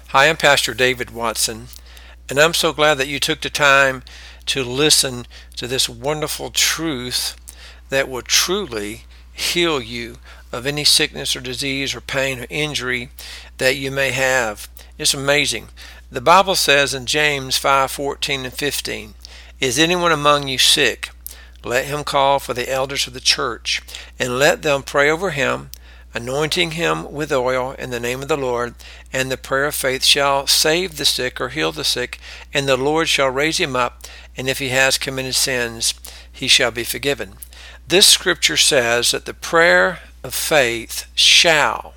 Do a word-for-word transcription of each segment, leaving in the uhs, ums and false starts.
Hi, I'm Pastor David Watson, and I'm so glad that you took the time to listen to this wonderful truth that will truly heal you of any sickness or disease or pain or injury that you may have. It's amazing. The Bible says in James five fourteen and fifteen, "Is anyone among you sick? Let him call for the elders of the church, and let them pray over him, anointing him with oil in the name of the Lord, and the prayer of faith shall save the sick or heal the sick, and the Lord shall raise him up, and if he has committed sins, he shall be forgiven." This scripture says that the prayer of faith shall.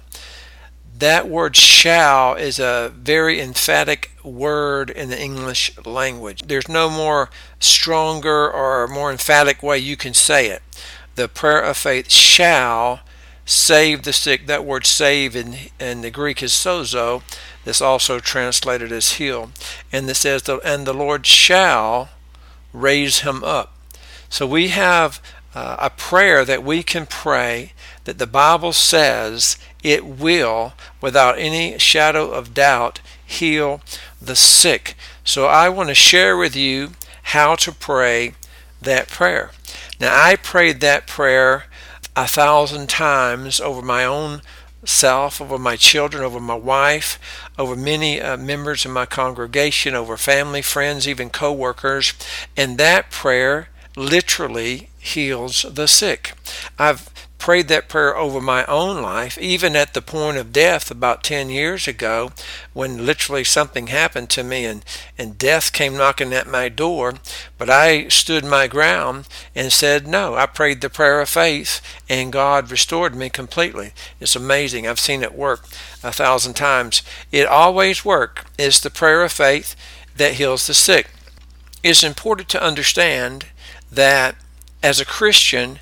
That word shall is a very emphatic word in the English language. There's no more stronger or more emphatic way you can say it. The prayer of faith shall save the sick. That word save in, in the Greek is sozo. That's also translated as heal. And it says, and the Lord shall raise him up. So we have uh, a prayer that we can pray that the Bible says it will, without any shadow of doubt, heal the sick. So I want to share with you how to pray that prayer. Now, I prayed that prayer a thousand times over my own self, over my children, over my wife, over many uh, members of my congregation, over family, friends, even co-workers, and that prayer literally heals the sick. I've prayed that prayer over my own life, even at the point of death about ten years ago, when literally something happened to me and, and death came knocking at my door. But I stood my ground and said, no, I prayed the prayer of faith and God restored me completely. It's amazing. I've seen it work a thousand times. It always works. It's the prayer of faith that heals the sick. It's important to understand that as a Christian,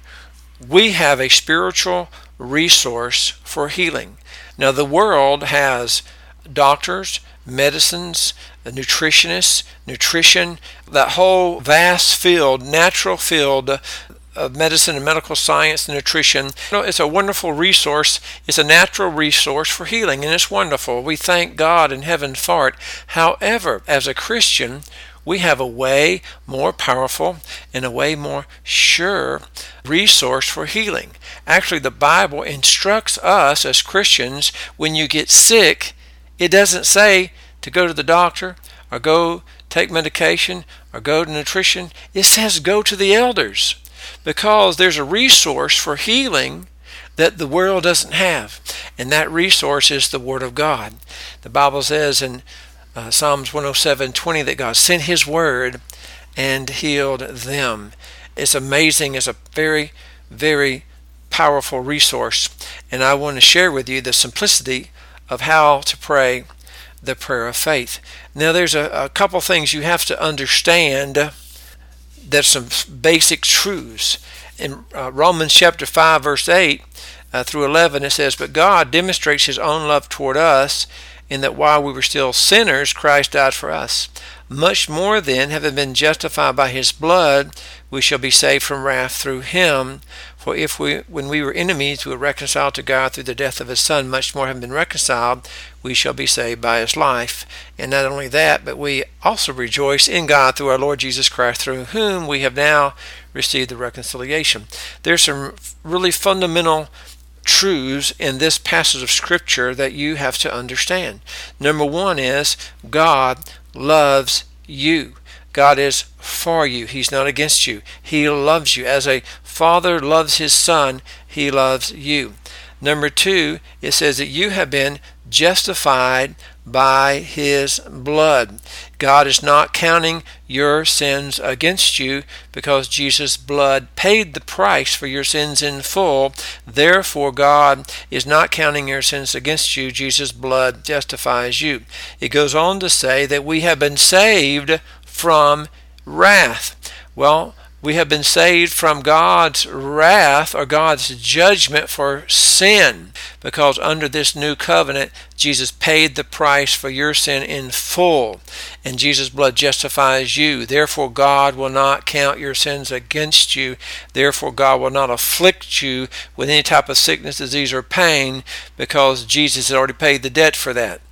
we have a spiritual resource for healing. Now, the world has doctors, medicines, nutritionists, nutrition, that whole vast field, natural field of medicine and medical science and nutrition. You know, it's a wonderful resource. It's a natural resource for healing, and it's wonderful. We thank God in heaven for it. However, as a Christian, we have a way more powerful and a way more sure resource for healing. Actually, the Bible instructs us as Christians, when you get sick, it doesn't say to go to the doctor or go take medication or go to nutrition. It says go to the elders, because there's a resource for healing that the world doesn't have, and that resource is the Word of God. The Bible says in Uh, Psalms one oh seven twenty that God sent His Word and healed them. It's amazing. It's a very, very powerful resource. And I want to share with you the simplicity of how to pray the prayer of faith. Now, there's a, a couple things you have to understand. There's some basic truths. In uh, Romans chapter five, verse eight uh, through eleven, it says, "But God demonstrates His own love toward us, in that while we were still sinners, Christ died for us. Much more then, having been justified by His blood, we shall be saved from wrath through Him. For if we, when we were enemies, we were reconciled to God through the death of His Son, much more having been reconciled, we shall be saved by His life. And not only that, but we also rejoice in God through our Lord Jesus Christ, through whom we have now received the reconciliation." There's some really fundamental truths in this passage of Scripture that you have to understand. Number one is God loves you. God is for you. He's not against you. He loves you. As a father loves his son, He loves you. Number two, it says that you have been justified by His blood. God is not counting your sins against you, because Jesus' blood paid the price for your sins in full. Therefore, God is not counting your sins against you. Jesus' blood justifies you. It goes on to say that we have been saved from wrath. Well, we have been saved from God's wrath, or God's judgment for sin, because under this new covenant, Jesus paid the price for your sin in full, and Jesus' blood justifies you. Therefore, God will not count your sins against you. Therefore, God will not afflict you with any type of sickness, disease, or pain, because Jesus has already paid the debt for that.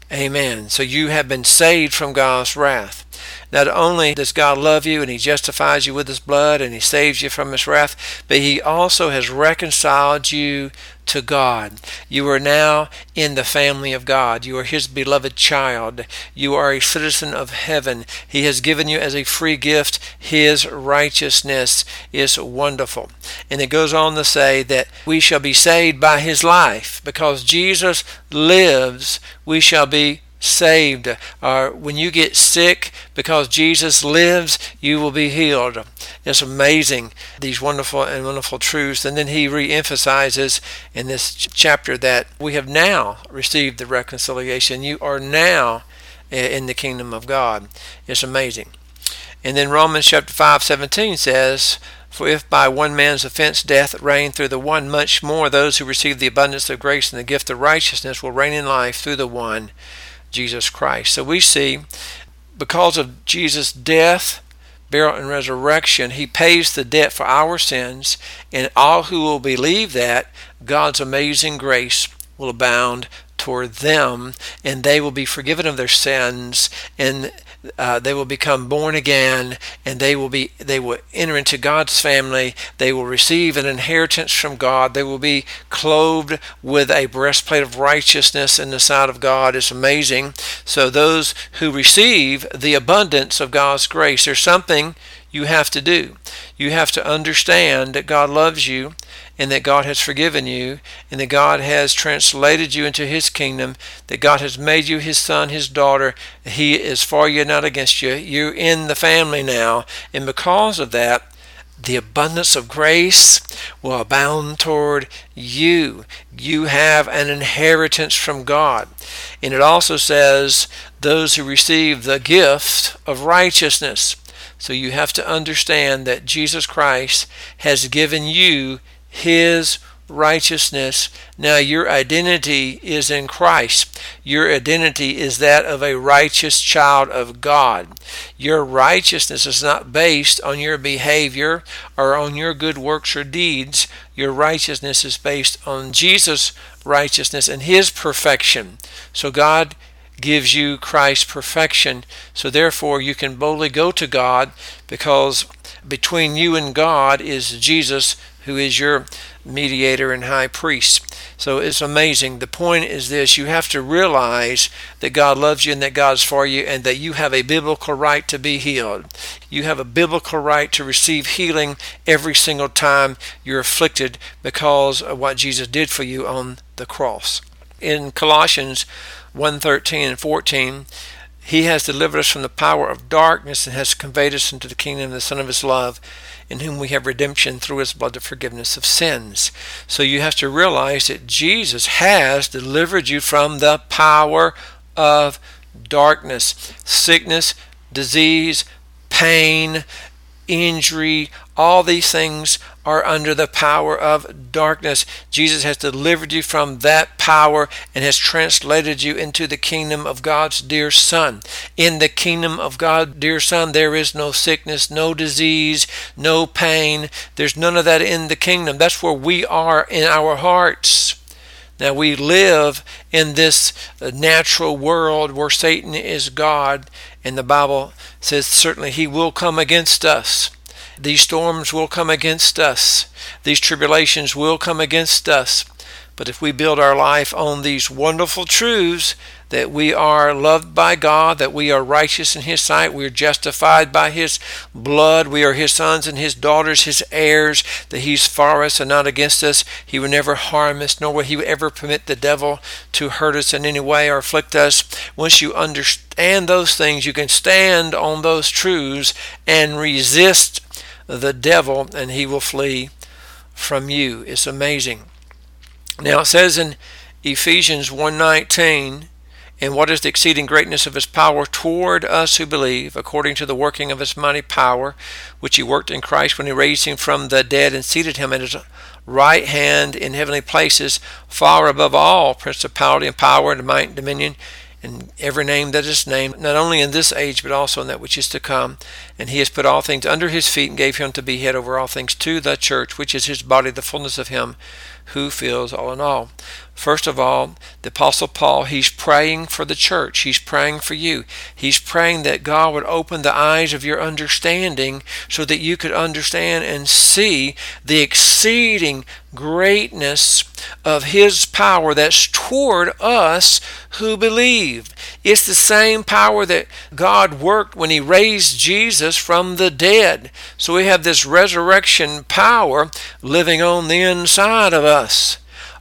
Amen. So you have been saved from God's wrath. Not only does God love you and he justifies you with his blood and he saves you from his wrath, but he also has reconciled you to God. You are now in the family of God. You are his beloved child. You are a citizen of heaven. He has given you as a free gift his righteousness. Is wonderful. And it goes on to say that we shall be saved by his life. Because Jesus lives, we shall be saved. Or when you get sick, because Jesus lives, you will be healed. It's amazing, these wonderful and wonderful truths. And then he re-emphasizes in this ch- chapter that we have now received the reconciliation. You are now in the kingdom of God. It's amazing. And then Romans chapter five seventeen says, for if by one man's offense death reigned through the one, much more those who receive the abundance of grace and the gift of righteousness will reign in life through the one, Jesus Christ. So we see, because of Jesus' death, burial, and resurrection, he pays the debt for our sins, and all who will believe that, God's amazing grace will abound toward them, and they will be forgiven of their sins, and uh, they will become born again, and they will be they will enter into God's family. They will receive an inheritance from God. They will be clothed with a breastplate of righteousness in the sight of God. It's amazing. So those who receive the abundance of God's grace, there's something you have to do. You have to understand that God loves you, and that God has forgiven you, and that God has translated you into his kingdom, that God has made you his son, his daughter. He is for you, not against you. You're in the family now, and because of that, the abundance of grace will abound toward you. You have an inheritance from God. And it also says, those who receive the gift of righteousness. So you have to understand that Jesus Christ has given you his righteousness. Now your identity is in Christ. Your identity is that of a righteous child of God. Your righteousness is not based on your behavior or on your good works or deeds. Your righteousness is based on Jesus' righteousness and his perfection. So God gives you Christ's perfection. So therefore you can boldly go to God, because between you and God is Jesus, who is your mediator and high priest. So it's amazing. The point is this: you have to realize that God loves you and that God's for you, and that you have a biblical right to be healed. You have a biblical right to receive healing every single time you're afflicted because of what Jesus did for you on the cross. In Colossians one thirteen and fourteen, he has delivered us from the power of darkness and has conveyed us into the kingdom of the Son of his love, in whom we have redemption through his blood, the forgiveness of sins. So you have to realize that Jesus has delivered you from the power of darkness, sickness, disease, pain, injury. All these things are under the power of darkness. Jesus has delivered you from that power and has translated you into the kingdom of God's dear Son. In the kingdom of God's dear Son, there is no sickness, no disease, no pain. There's none of that in the kingdom. That's where we are in our hearts. Now we live in this natural world where Satan is God, and the Bible says certainly he will come against us. These storms will come against us. These tribulations will come against us. But if we build our life on these wonderful truths, that we are loved by God, that we are righteous in his sight, we are justified by his blood, we are his sons and his daughters, his heirs, that he's for us and not against us. He will never harm us, nor will he ever permit the devil to hurt us in any way or afflict us. Once you understand those things, you can stand on those truths and resist the devil, and he will flee from you. It's amazing. Now it says in Ephesians one nineteen, and what is the exceeding greatness of his power toward us who believe, according to the working of his mighty power, which he worked in Christ when he raised him from the dead and seated him at his right hand in heavenly places, far above all principality and power and might and dominion, and every name that is named, not only in this age, but also in that which is to come. And he has put all things under his feet, and gave him to be head over all things to the church, which is his body, the fullness of him who fills all in all. First of all, the Apostle Paul, he's praying for the church. He's praying for you. He's praying that God would open the eyes of your understanding so that you could understand and see the exceeding greatness of His power that's toward us who believe. It's the same power that God worked when He raised Jesus from the dead. So we have this resurrection power living on the inside of us.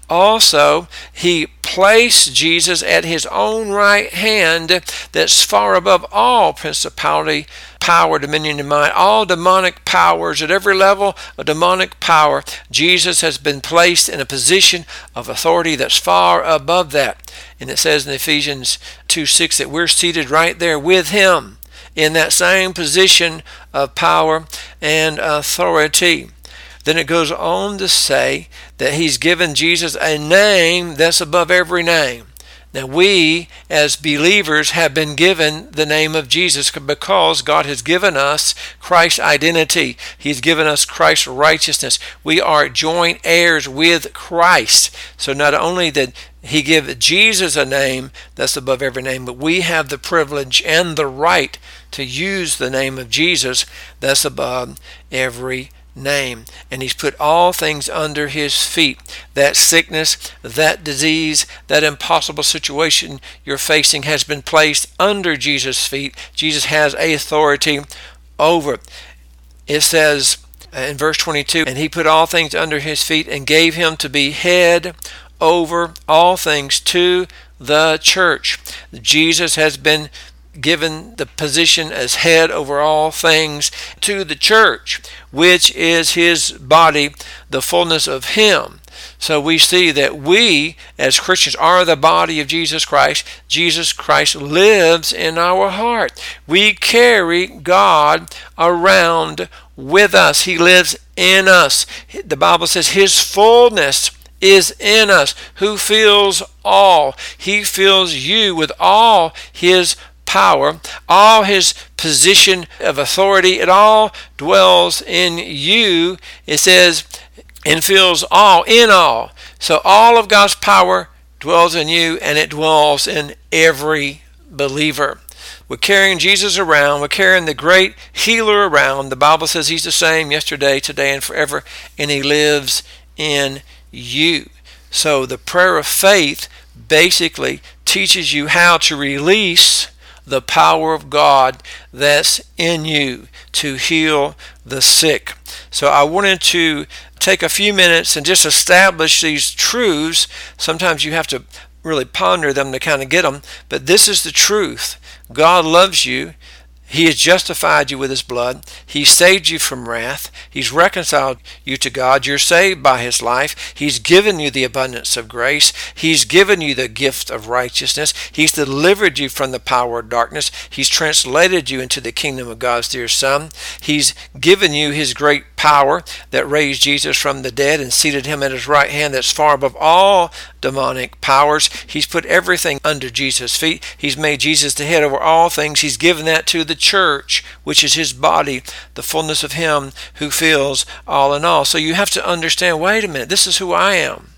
Also, He placed Jesus at His own right hand that's far above all principality, power, dominion, and might. All demonic powers at every level of demonic power, Jesus has been placed in a position of authority that's far above that. And it says in Ephesians two six that we're seated right there with Him in that same position of power and authority. Then it goes on to say that He's given Jesus a name that's above every name. Now we, as believers, have been given the name of Jesus because God has given us Christ's identity. He's given us Christ's righteousness. We are joint heirs with Christ. So not only did He give Jesus a name that's above every name, but we have the privilege and the right to use the name of Jesus that's above every name. And He's put all things under His feet. That sickness, that disease, that impossible situation you're facing has been placed under Jesus' feet. Jesus has authority over it. It says in verse twenty-two, and He put all things under His feet and gave Him to be head over all things to the church. Jesus has been given the position as head over all things to the church, which is His body, the fullness of Him. So we see that we as Christians are the body of Jesus Christ. Jesus Christ lives in our heart. We carry God around with us. He lives in us. The Bible says His fullness is in us. Who fills all? He fills you with all His power, all His position of authority. It all dwells in you. It says, and fills all, in all. So all of God's power dwells in you, and it dwells in every believer. We're carrying Jesus around. We're carrying the great healer around. The Bible says He's the same yesterday, today, and forever, and He lives in you. So the prayer of faith basically teaches you how to release the power of God that's in you to heal the sick. So I wanted to take a few minutes and just establish these truths. Sometimes you have to really ponder them to kind of get them, but this is the truth. God loves you. He has justified you with His blood. He saved you from wrath. He's reconciled you to God. You're saved by His life. He's given you the abundance of grace. He's given you the gift of righteousness. He's delivered you from the power of darkness. He's translated you into the kingdom of God's dear Son. He's given you His great power that raised Jesus from the dead and seated Him at His right hand that's far above all demonic powers. He's put everything under Jesus' feet. He's made Jesus the head over all things. He's given that to the church, which is His body, the fullness of Him who fills all in all. So you have to understand, wait a minute, this is who I am.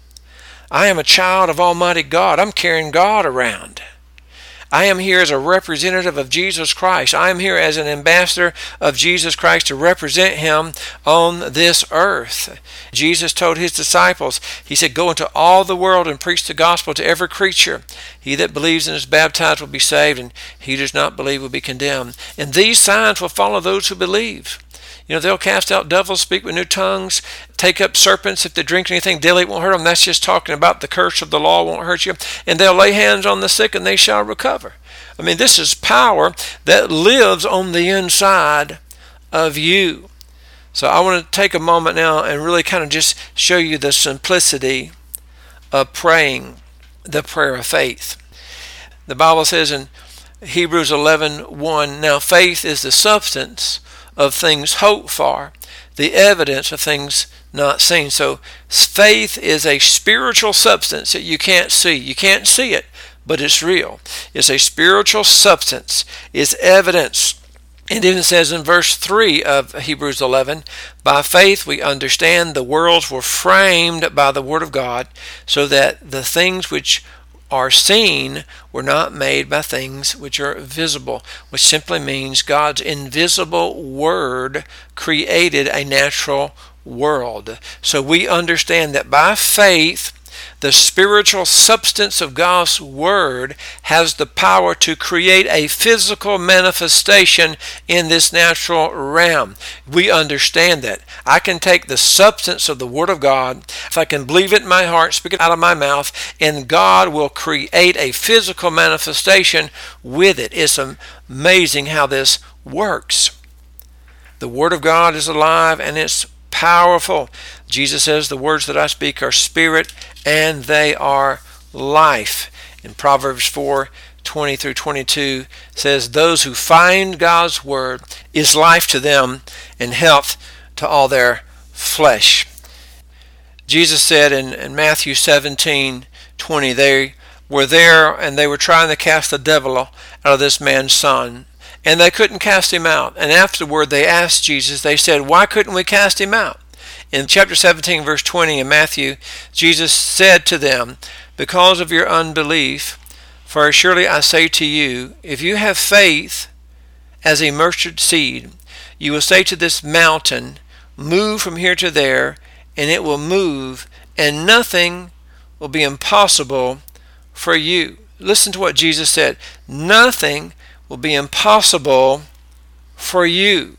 I am a child of Almighty God. I'm carrying God around. I am here as a representative of Jesus Christ. I am here as an ambassador of Jesus Christ to represent Him on this earth. Jesus told His disciples, He said, go into all the world and preach the gospel to every creature. He that believes and is baptized will be saved, and he who does not believe will be condemned. And these signs will follow those who believe. You know, they'll cast out devils, speak with new tongues, take up serpents. If they drink anything deadly, it won't hurt them. That's just talking about the curse of the law won't hurt you. And they'll lay hands on the sick and they shall recover. I mean, this is power that lives on the inside of you. So I want to take a moment now and really kind of just show you the simplicity of praying the prayer of faith. The Bible says in Hebrews eleven one, now faith is the substance of things hoped for, the evidence of things not seen. So faith is a spiritual substance that you can't see. You can't see it, but it's real. It's a spiritual substance. It's evidence. And then it says in verse three of Hebrews eleven, by faith we understand the worlds were framed by the word of God, so that the things which are seen were not made by things which are visible, which simply means God's invisible word created a natural world. So we understand that by faith, the spiritual substance of God's Word has the power to create a physical manifestation in this natural realm. We understand that. I can take the substance of the Word of God, if I can believe it in my heart, speak it out of my mouth, and God will create a physical manifestation with it. It's amazing how this works. The Word of God is alive and it's powerful. Jesus says, the words that I speak are spirit and they are life. In Proverbs four twenty through twenty-two says, those who find God's word is life to them and health to all their flesh. Jesus said in, in Matthew seventeen twenty, they were there and they were trying to cast the devil out of this man's son, and they couldn't cast him out. And afterward they asked Jesus, they said, why couldn't we cast him out? In chapter seventeen, verse twenty in Matthew, Jesus said to them, because of your unbelief, for surely I say to you, if you have faith as a mustard seed, you will say to this mountain, move from here to there, and it will move, and nothing will be impossible for you. Listen to what Jesus said. Nothing will be impossible for you.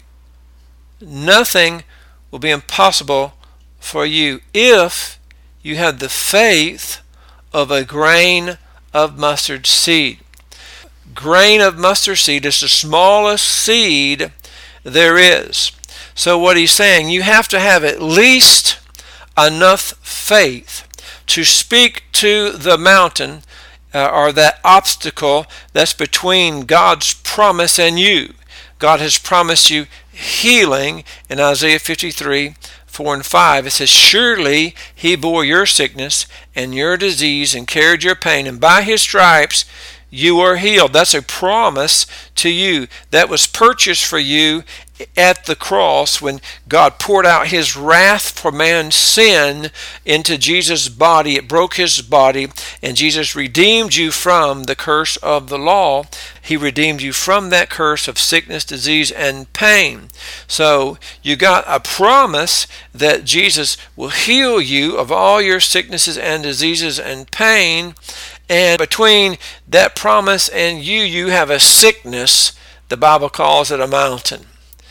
Nothing will be impossible for you if you have the faith of a grain of mustard seed. Grain of mustard seed is the smallest seed there is. So what he's saying, you have to have at least enough faith to speak to the mountain uh, or that obstacle that's between God's promise and you. God has promised you healing in Isaiah fifty-three, four and five. It says, surely he bore your sickness and your disease and carried your pain, and by his stripes you are healed. That's a promise to you that was purchased for you at the cross when God poured out his wrath for man's sin into Jesus' body. It broke his body, and Jesus redeemed you from the curse of the law. He redeemed you from that curse of sickness, disease, and pain. So you got a promise that Jesus will heal you of all your sicknesses and diseases and pain. And between that promise and you, you have a sickness. The Bible calls it a mountain.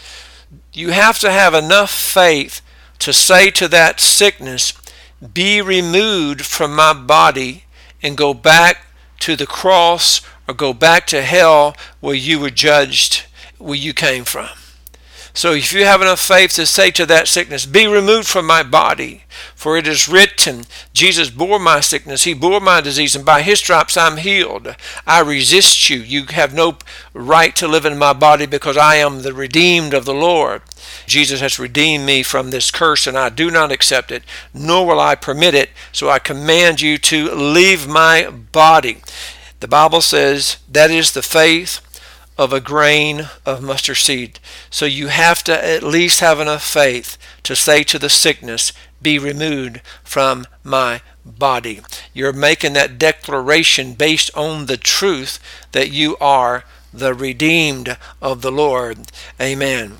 You have to have enough faith to say to that sickness, be removed from my body and go back to the cross or go back to hell where you were judged, where you came from. So if you have enough faith to say to that sickness, be removed from my body, for it is written, Jesus bore my sickness, he bore my disease, and by his stripes I'm healed. I resist you. You have no right to live in my body because I am the redeemed of the Lord. Jesus has redeemed me from this curse, and I do not accept it, nor will I permit it. So I command you to leave my body. The Bible says that is the faith of a grain of mustard seed. So you have to at least have enough faith to say to the sickness, be removed from my body. You're making that declaration based on the truth that you are the redeemed of the Lord. Amen.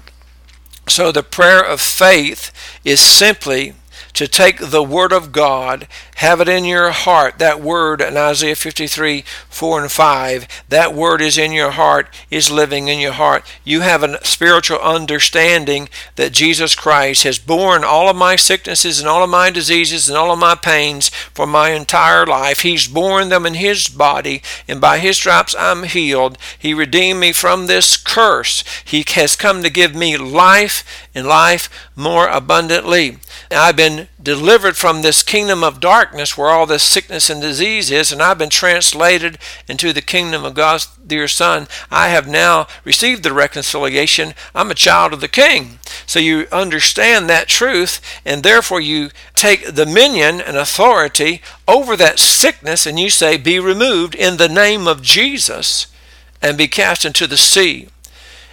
So the prayer of faith is simply to take the Word of God, have it in your heart. That Word in Isaiah fifty-three, four and five, that Word is in your heart, is living in your heart. You have a spiritual understanding that Jesus Christ has borne all of my sicknesses and all of my diseases and all of my pains for my entire life. He's borne them in his body, and by his stripes I'm healed. He redeemed me from this curse. He has come to give me life and life more abundantly. I've been delivered from this kingdom of darkness where all this sickness and disease is, and I've been translated into the kingdom of God's dear Son. I have now received the reconciliation. I'm a child of the King. So you understand that truth, and therefore you take dominion and authority over that sickness, and you say, be removed in the name of Jesus and be cast into the sea.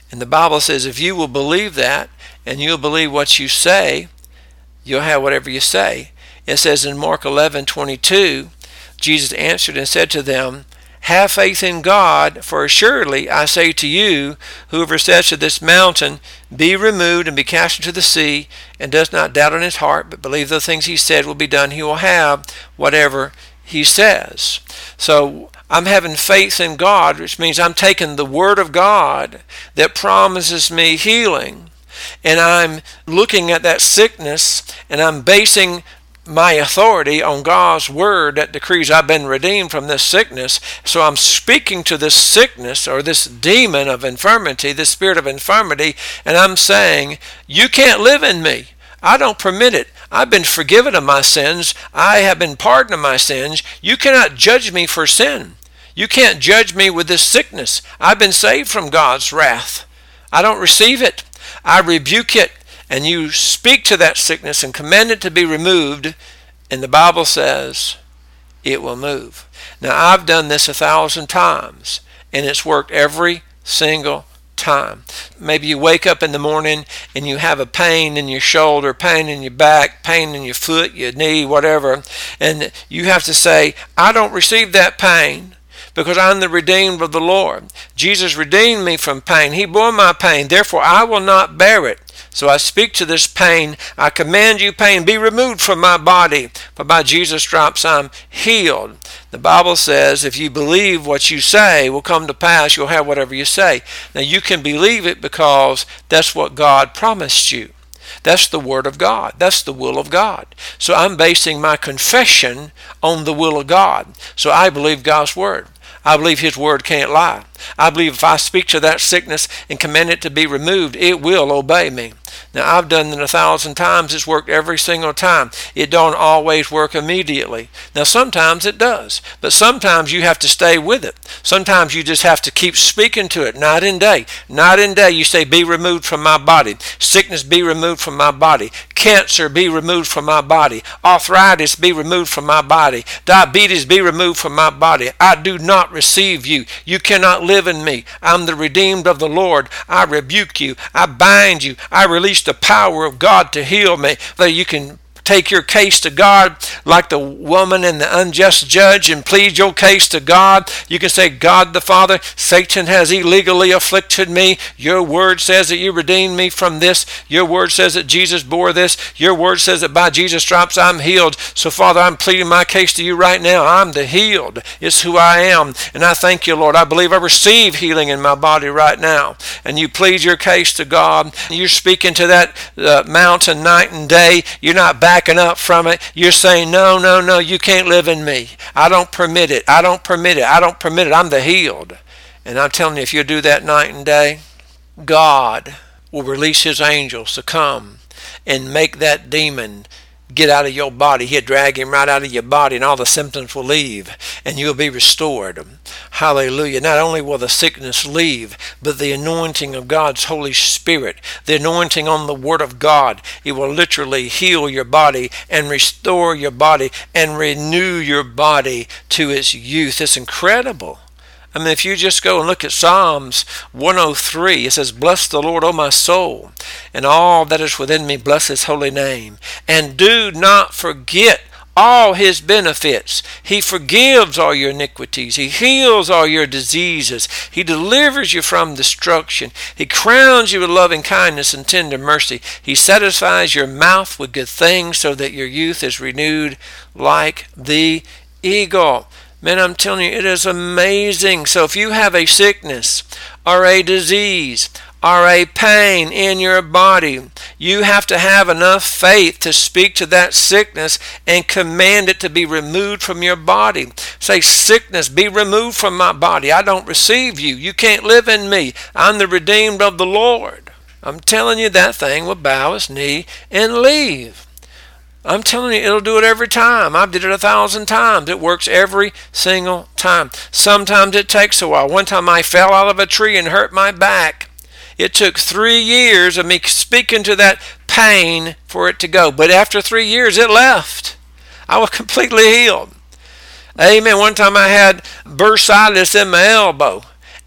And the Bible says if you will believe that and you'll believe what you say, you'll have whatever you say. It says in Mark eleven twenty-two, Jesus answered and said to them, have faith in God, for assuredly I say to you, whoever says to this mountain, be removed and be cast into the sea, and does not doubt in his heart, but believe the things he said will be done, he will have whatever he says. So I'm having faith in God, which means I'm taking the Word of God that promises me healing, and I'm looking at that sickness, and I'm basing my authority on God's Word that decrees I've been redeemed from this sickness. So I'm speaking to this sickness or this demon of infirmity, this spirit of infirmity, and I'm saying, you can't live in me. I don't permit it. I've been forgiven of my sins. I have been pardoned of my sins. You cannot judge me for sin. You can't judge me with this sickness. I've been saved from God's wrath. I don't receive it. I rebuke it. And you speak to that sickness and command it to be removed, and the Bible says it will move. Now, I've done this a thousand times, and it's worked every single time. Maybe you wake up in the morning and you have a pain in your shoulder, pain in your back, pain in your foot, your knee, whatever, and you have to say, I don't receive that pain, because I'm the redeemed of the Lord. Jesus redeemed me from pain. He bore my pain. Therefore, I will not bear it. So I speak to this pain. I command you, pain, be removed from my body. For by Jesus' stripes I'm healed. The Bible says if you believe what you say will come to pass, you'll have whatever you say. Now you can believe it because that's what God promised you. That's the Word of God. That's the will of God. So I'm basing my confession on the will of God. So I believe God's Word. I believe His Word can't lie. I believe if I speak to that sickness and command it to be removed, it will obey me. Now, I've done it a thousand times. It's worked every single time. It don't always work immediately. Now, sometimes it does, but sometimes you have to stay with it. Sometimes you just have to keep speaking to it night and day. Night and day, you say, be removed from my body. Sickness, be removed from my body. Cancer, be removed from my body. Arthritis, be removed from my body. Diabetes, be removed from my body. I do not receive you. You cannot live in me. I'm the redeemed of the Lord. I rebuke you. I bind you. I release the power of God to heal me. That you can take your case to God like the woman and the unjust judge and plead your case to God. You can say, God the Father, Satan has illegally afflicted me. Your word says that you redeemed me from this. Your word says that Jesus bore this. Your word says that by Jesus' stripes I'm healed. So Father, I'm pleading my case to you right now. I'm the healed. It's who I am. And I thank you, Lord. I believe I receive healing in my body right now. And you plead your case to God. You're speaking to that uh, mountain night and day. You're not backing up from it. You're saying, no, no, no, you can't live in me. I don't permit it. I don't permit it. I don't permit it. I'm the healed. And I'm telling you, if you do that night and day, God will release His angels to come and make that demon get out of your body. He'll drag him right out of your body, and all the symptoms will leave, and you'll be restored. Hallelujah. Not only will the sickness leave, but the anointing of God's Holy Spirit, the anointing on the Word of God, it will literally heal your body and restore your body and renew your body to its youth. It's incredible. I mean, if you just go and look at Psalms one oh three, it says, bless the Lord, O my soul, and all that is within me, bless His holy name. And do not forget all His benefits. He forgives all your iniquities. He heals all your diseases. He delivers you from destruction. He crowns you with loving kindness and tender mercy. He satisfies your mouth with good things so that your youth is renewed like the eagle. Man, I'm telling you, it is amazing. So if you have a sickness or a disease or a pain in your body, you have to have enough faith to speak to that sickness and command it to be removed from your body. Say, sickness, be removed from my body. I don't receive you. You can't live in me. I'm the redeemed of the Lord. I'm telling you, that thing will bow its knee and leave. I'm telling you, it'll do it every time. I've did it a thousand times. It works every single time. Sometimes it takes a while. One time I fell out of a tree and hurt my back. It took three years of me speaking to that pain for it to go. But after three years, it left. I was completely healed. Amen. One time I had bursitis in my elbow.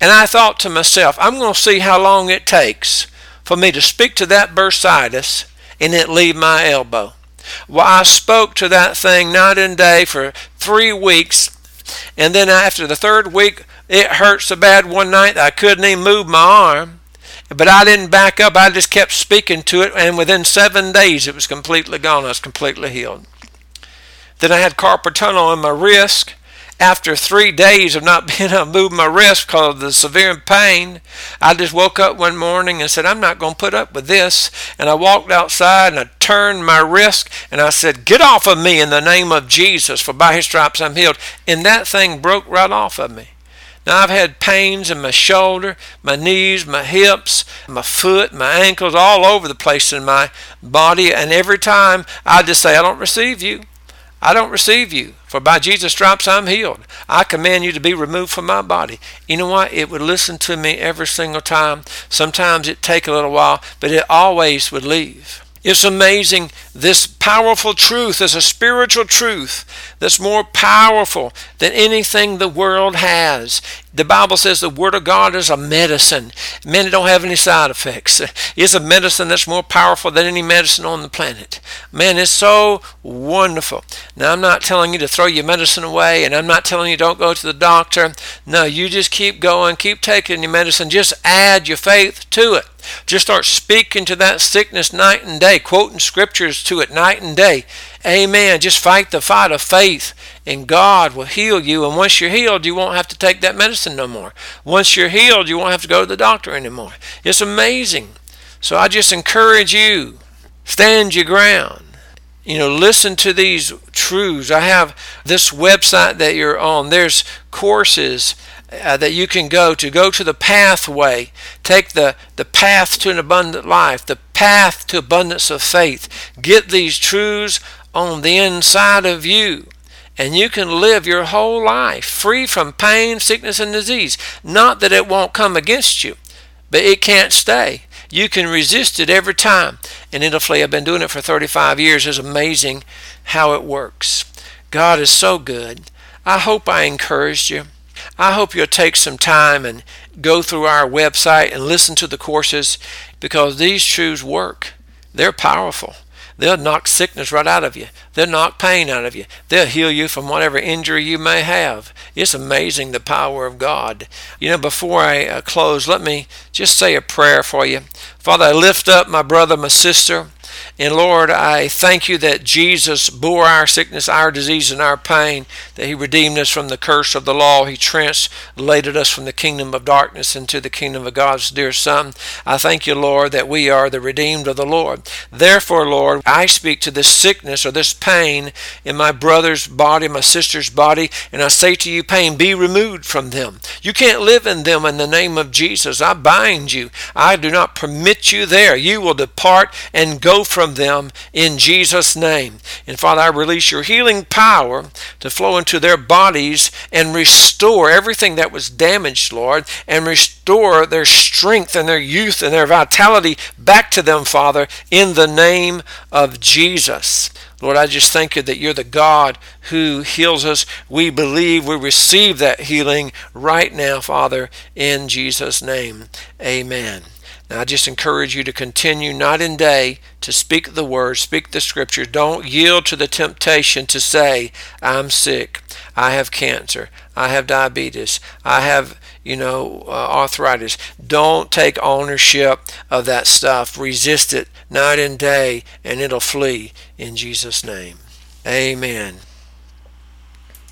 And I thought to myself, I'm going to see how long it takes for me to speak to that bursitis and it leave my elbow. Well, I spoke to that thing night and day for three weeks, and then after the third week, it hurt so bad one night that I couldn't even move my arm. But I didn't back up. I just kept speaking to it, and within seven days, it was completely gone. I was completely healed. Then I had carpal tunnel on my wrist. After three days of not being able to move my wrist because of the severe pain, I just woke up one morning and said, I'm not going to put up with this. And I walked outside and I turned my wrist and I said, get off of me in the name of Jesus, for by his stripes I'm healed. And that thing broke right off of me. Now I've had pains in my shoulder, my knees, my hips, my foot, my ankles, all over the place in my body. And every time I just say, I don't receive you. I don't receive you, for by Jesus' stripes I'm healed. I command you to be removed from my body. You know what? It would listen to me every single time. Sometimes it'd take a little while, but it always would leave. It's amazing. This powerful truth is a spiritual truth that's more powerful than anything the world has. The Bible says the Word of God is a medicine. Man, it don't have any side effects. It's a medicine that's more powerful than any medicine on the planet. Man, it's so wonderful. Now, I'm not telling you to throw your medicine away, and I'm not telling you don't go to the doctor. No, you just keep going, keep taking your medicine. Just add your faith to it. Just start speaking to that sickness night and day, quoting scriptures to it night and day. Amen. Just fight the fight of faith, and God will heal you. And once you're healed, you won't have to take that medicine no more. Once you're healed, you won't have to go to the doctor anymore. It's amazing. So I just encourage you, stand your ground. You know, listen to these truths. I have this website that you're on. There's courses Uh, that you can go to. Go to the pathway. Take the, the path to an abundant life, the path to abundance of faith. Get these truths on the inside of you, and you can live your whole life free from pain, sickness, and disease. Not that it won't come against you, but it can't stay. You can resist it every time, and it'll flee. I've been doing it for thirty-five years. It's amazing how it works. God is so good. I hope I encouraged you. I hope you'll take some time and go through our website and listen to the courses, because these truths work. They're powerful. They'll knock sickness right out of you. They'll knock pain out of you. They'll heal you from whatever injury you may have. It's amazing, the power of God. You know, before I uh, close, let me just say a prayer for you. Father, I lift up my brother, my sister. And Lord, I thank you that Jesus bore our sickness, our disease, and our pain, that he redeemed us from the curse of the law. He translated us from the kingdom of darkness into the kingdom of God's dear Son. I thank you, Lord, that we are the redeemed of the Lord. Therefore, Lord, I speak to this sickness or this pain in my brother's body, my sister's body, and I say to you, pain, be removed from them. You can't live in them in the name of Jesus. I bind you. I do not permit you there. You will depart and go from them in Jesus' name. And Father, I release your healing power to flow into their bodies and restore everything that was damaged, Lord, and restore their strength and their youth and their vitality back to them, Father, in the name of Jesus. Lord, I just thank you that you're the God who heals us. We believe we receive that healing right now, Father, in Jesus' name. Amen. Now, I just encourage you to continue night and day to speak the word, speak the scripture. Don't yield to the temptation to say, I'm sick, I have cancer, I have diabetes, I have, you know, uh, arthritis. Don't take ownership of that stuff. Resist it night and day, and it'll flee in Jesus' name. Amen.